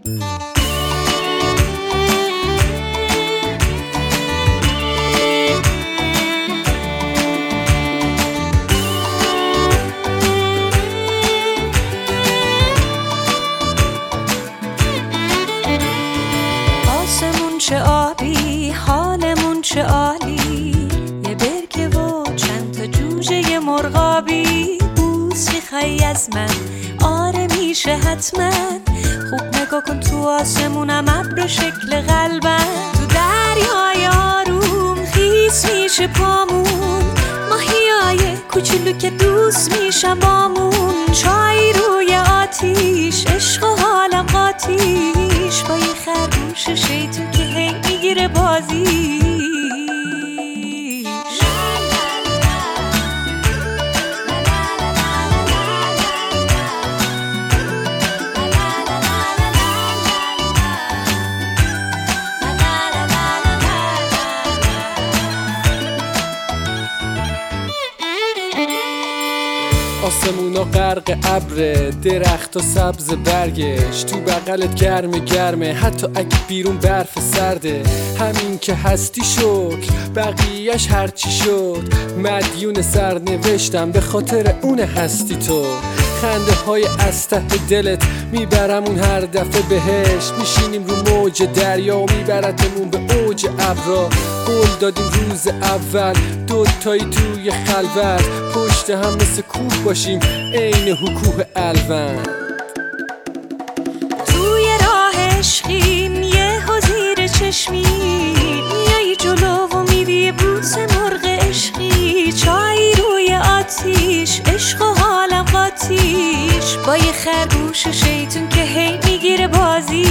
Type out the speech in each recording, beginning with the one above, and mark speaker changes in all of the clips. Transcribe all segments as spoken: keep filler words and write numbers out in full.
Speaker 1: چه آبی حالمون چه عالی، یه برکه و چند تا جوجه مرغابی. بوس میخوای از من؟ آره میشه حتما. خوب نگاه کن تو آسمونم ابر شکل قلبم. تو دریای آروم خیس میشه پامون، ماهیای کوچولو که دوست میشن بامون. چای روی آتیش عشق و حالم قاتیش، با یه خرگوش شیطون که هی میگیره بازیش.
Speaker 2: آسمونا غرق ابره، درخت و سبز برگش، تو بغلت گرم گرمه حتی اگه بیرون برف سرده. همین که هستی شکر، بقیهش هرچی شد. مدیون سرنوشتم به خاطر اون هستی تو. خنده های از ته دلت میبرمون هر دفعه بهشت. میشینیم رو موج دریا و میبرتمون به اوج ابرا. قول دادیم روز اول دوتایی توی خلوت، پشت هم مثل کوه باشیم عین حکوه الوند.
Speaker 1: توی راه عشقیم یه زیر چشمی، میایی جلو و میدی بوس مرغ عشقی. چای روی آتیش عشق و حالم قاتیش، با یه خرگوش شیطون که هی میگیره بازی.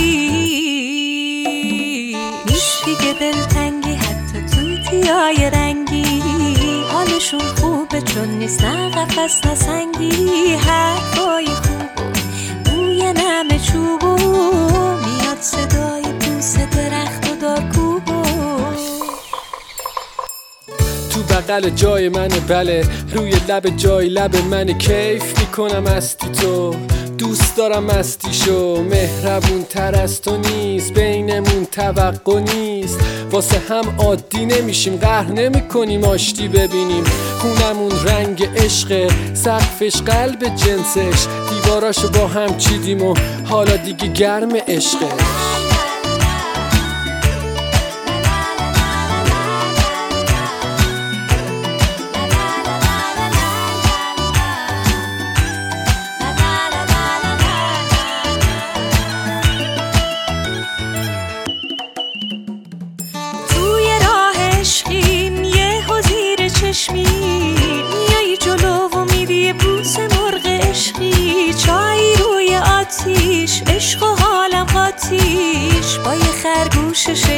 Speaker 1: نیست دیگه دلتنگی حتی توتیای رنگی، حالشون خوبه چون نیست نه قفس نه سنگی. حرفای خوب و بوی نم چوبو، میاد صدای بوس درخت و دارکوبو.
Speaker 2: تو بغل جای منه بله، روی لب جای لب منه. کیف میکنم استی تو، دوست دارم مستیشو. مهربون تر از تو نیست، بینمون توقع نیست. واسه هم عادی نمیشیم، قهر نمی کنیم آشتی ببینیم. خونمون رنگ عشقه، سقفش قلب جنسش. دیواراشو با هم چیدیم و حالا دیگه گرم عشقش.
Speaker 1: میایی جلو و میدی بوس مرغ عشقی. چای روی آتیش عشق و حالم قاتیش، با یه خرگوش